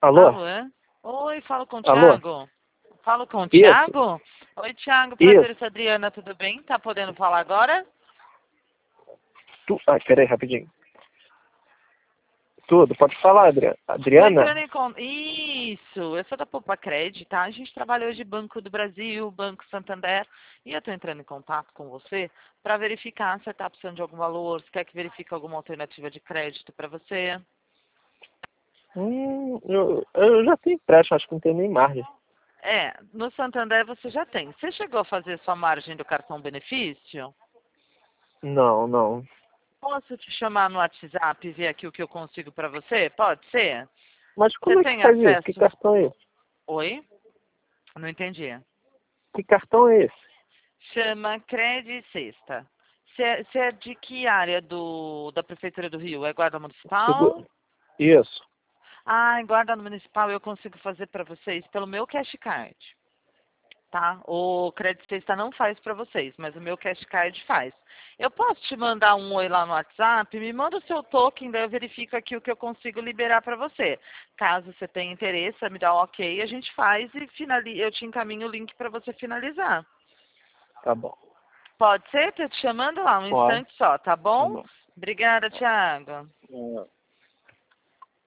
Alô? Alô, é? Oi, falo com o Alô? Thiago. Falo com o Isso, Thiago? Oi, Thiago, prazer, isso. eu sou a Adriana, tudo bem? Tá podendo falar agora? Peraí, rapidinho. Tudo, pode falar, Tô Adriana? entrando em contato. Isso, eu sou da Poupa Cred, tá? A gente trabalha hoje Banco do Brasil, Banco Santander, e eu tô entrando em contato com você para verificar se você tá precisando de algum valor, se quer que verifique alguma alternativa de crédito para você. Eu já tenho empréstimo, acho que não tem nem margem. É, no Santander você já tem. Você chegou a fazer sua margem do cartão benefício? Não, não. Posso te chamar no WhatsApp e ver aqui o que eu consigo para você? Pode ser? Mas Você como é que tem faz isso? Que acesso? cartão é esse? Oi? Não entendi. Que cartão é esse? Chama Cred Sexta. Você é de que área da Prefeitura do Rio? É Guarda Municipal? Isso. Ah, em Guarda Municipal eu consigo fazer para vocês pelo meu Cash Card. Tá? O Credit Sexta não faz para vocês, mas o meu Cash Card faz. Eu posso te mandar um oi lá no WhatsApp? Me manda o seu token, daí eu verifico aqui o que eu consigo liberar para você. Caso você tenha interesse, me dá um ok, a gente faz e eu te encaminho o link para você finalizar. Tá bom. Pode ser? Tô te chamando lá, um Pode. instante só, tá Tá bom? bom. Obrigada, Thiago. É.